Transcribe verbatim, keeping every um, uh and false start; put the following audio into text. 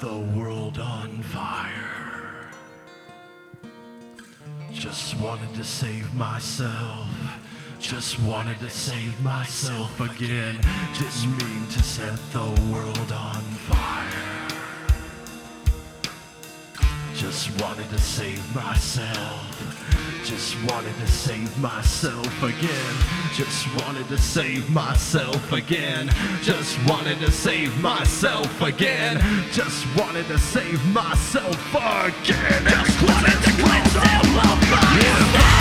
the world on fire. Just wanted to save myself. Just wanted to save myself again. Didn't mean to set the world on fire. Just wanted to save myself. Just wanted to save myself again. Just wanted to save myself again. Just wanted to save myself again. Just wanted to save myself again. Just wanted to cleanse all of my